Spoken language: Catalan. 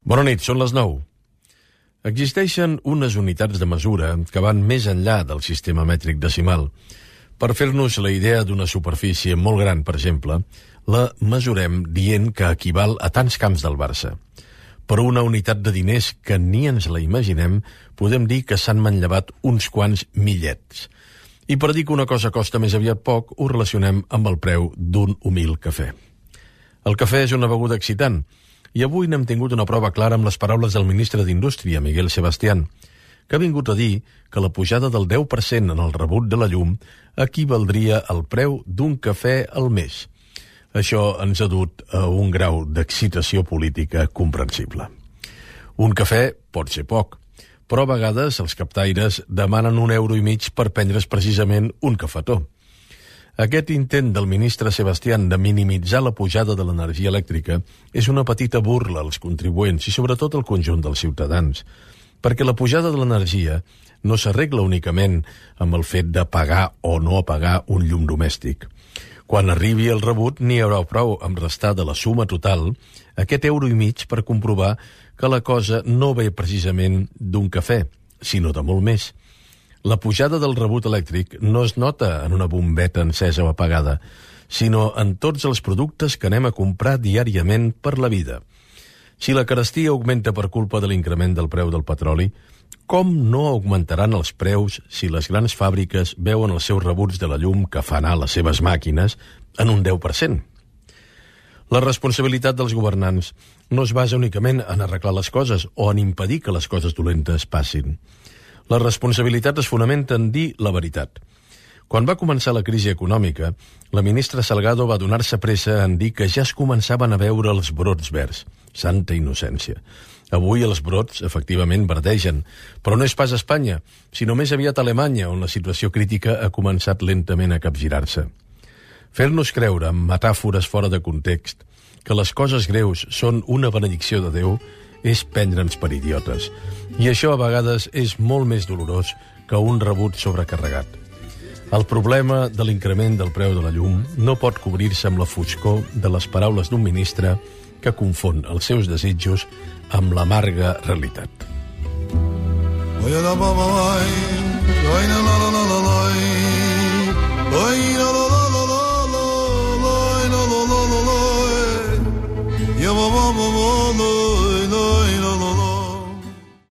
Bona nit, són les 9. Existeixen unes unitats de mesura que van més enllà del sistema mètric decimal. Per fer-nos la idea d'una superfície molt gran, per exemple, la mesurem dient que equival a tants camps del Barça. Per una unitat de diners que ni ens la imaginem, podem dir que s'han manllevat uns quants millets. I per dir que una cosa costa més aviat poc, ho relacionem amb el preu d'un humil cafè. El cafè és una beguda excitant, i avui n'hem tingut una prova clara amb les paraules del ministre d'Indústria, Miguel Sebastián, que ha vingut a dir que la pujada del 10% en el rebut de la llum equivaldria al preu d'un cafè al mes. Això ens ha dut a un grau d'excitació política comprensible. Un cafè pot ser poc, però a vegades els captaires demanen €1,5 per prendre's precisament un cafetó. Aquest intent del ministre Sebastián de minimitzar la pujada de l'energia elèctrica és una petita burla als contribuents i sobretot al conjunt dels ciutadans, perquè la pujada de l'energia no s'arregla únicament amb el fet de pagar o no pagar un llum domèstic. Quan arribi el rebut n'hi haurà prou amb restar de la suma total aquest €1,5 per comprovar que la cosa no ve precisament d'un cafè, sinó de molt més. La pujada del rebut elèctric no es nota en una bombeta encesa o apagada, sinó en tots els productes que anem a comprar diàriament per la vida. Si la carestia augmenta per culpa de l'increment del preu del petroli, com no augmentaran els preus si les grans fàbriques veuen els seus rebuts de la llum que fan a les seves màquines en un 10%? La responsabilitat dels governants no es basa únicament en arreglar les coses o en impedir que les coses dolentes passin. La responsabilitat es fonamenta en dir la veritat. Quan va començar la crisi econòmica, la ministra Salgado va donar-se pressa en dir que ja es començaven a veure els brots verds. Santa innocència. Avui els brots, efectivament, verdegen, però no és pas a Espanya, sinó més aviat a Alemanya, on la situació crítica ha començat lentament a capgirar-se. Fer-nos creure, amb metàfores fora de context, que les coses greus són una benedicció de Déu és prendre'ns per idiotes. I això a vegades és molt més dolorós que un rebut sobrecarregat. El problema de l'increment del preu de la llum no pot cobrir-se amb la foscor de les paraules d'un ministre que confon els seus desitjos amb l'amarga realitat.